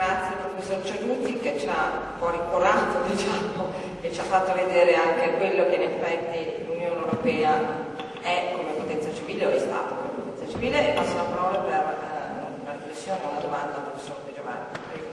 Grazie al professor Ceruti che ci ha un po' rincuorato, diciamo, e ci ha fatto vedere anche quello che in effetti l'Unione Europea è come potenza civile o è stata come potenza civile, e passo la parola per una riflessione o una domanda al professor De Giovanni. Prego.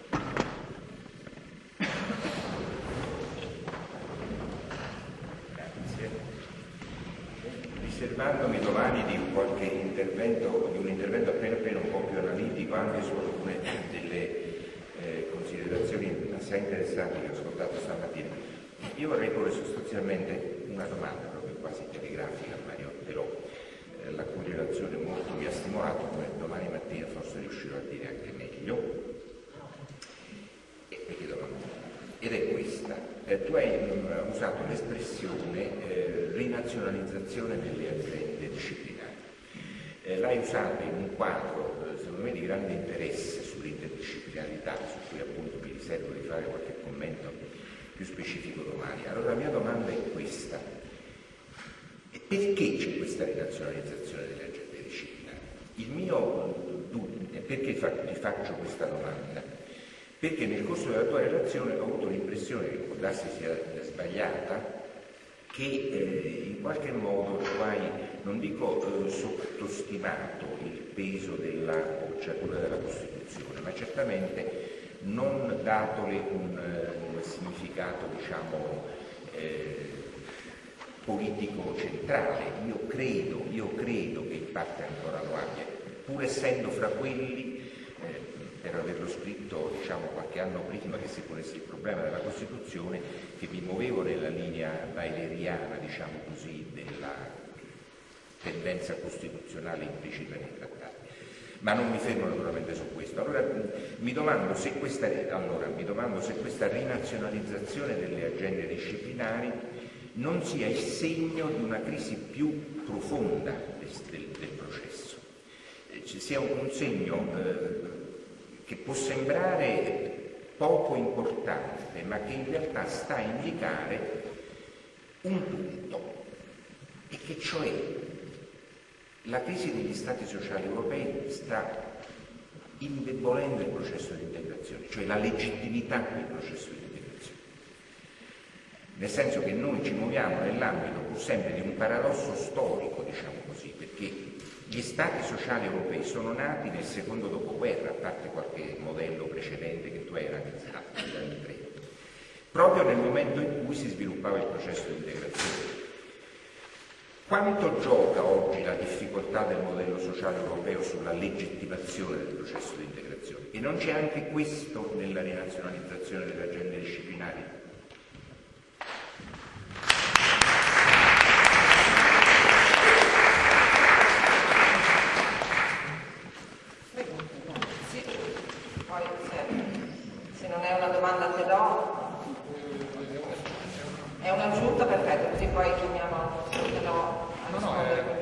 Grazie. Riservandomi domani di qualche intervento, di un intervento appena un po' più analitico anche su alcune delle considerazioni assai interessanti che ho ascoltato stamattina, io vorrei porre sostanzialmente una domanda proprio quasi telegrafica a Mario Pelò, la cui relazione molto mi ha stimolato, come domani mattina forse riuscirò a dire anche meglio, ed è questa. Tu hai usato l'espressione rinazionalizzazione delle aziende disciplinari. L'hai usata in un quadro, secondo me, di grande interesse sull'interdisciplinarità, su cui appunto mi riservo di fare qualche commento più specifico domani. Allora la mia domanda è questa: perché c'è questa rinazionalizzazione delle aziende disciplinari? Il mio dubbio, perché ti faccio questa domanda? Perché nel corso della tua relazione ho avuto l'impressione, che può darsi sia sbagliata, che in qualche modo tu hai, non dico sottostimato il peso della bocciatura della Costituzione, ma certamente non datole un significato, diciamo, politico centrale. Io credo che in parte ancora lo abbia, pur essendo fra quelli, per averlo scritto, diciamo, qualche anno prima che si ponesse il problema della Costituzione, che mi muovevo nella linea weileriana, diciamo così, della tendenza costituzionale implicita nei trattati. Ma non mi fermo naturalmente su questo. Allora mi domando se questa rinazionalizzazione delle agende disciplinari non sia il segno di una crisi più profonda del processo, ci sia un segno che può sembrare poco importante, ma che in realtà sta a indicare un punto, e che cioè la crisi degli Stati sociali europei sta indebolendo il processo di integrazione, cioè la legittimità del processo di integrazione. Nel senso che noi ci muoviamo nell'ambito pur sempre di un paradosso storico, diciamo così, perché gli Stati sociali europei sono nati nel secondo dopoguerra, a parte qualche modello precedente che tu hai analizzato negli anni 30, proprio nel momento in cui si sviluppava il processo di integrazione. Quanto gioca oggi la difficoltà del modello sociale europeo sulla legittimazione del processo di integrazione? E non c'è anche questo nella rinazionalizzazione delle agende disciplinari? Se non è una domanda te do, è un'aggiunta, perfetto, così poi chiamiamo te do a rispondere.